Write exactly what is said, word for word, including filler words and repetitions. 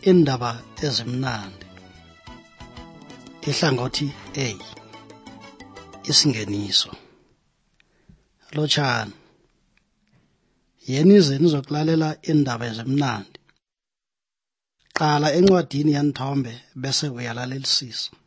indaba ezimnandi. Ihlangothi A, isingeniso. Lotshani, yenize nizokulalela indaba ezimnandi. Qala encwadini yanithombe bese uyalalelisisa.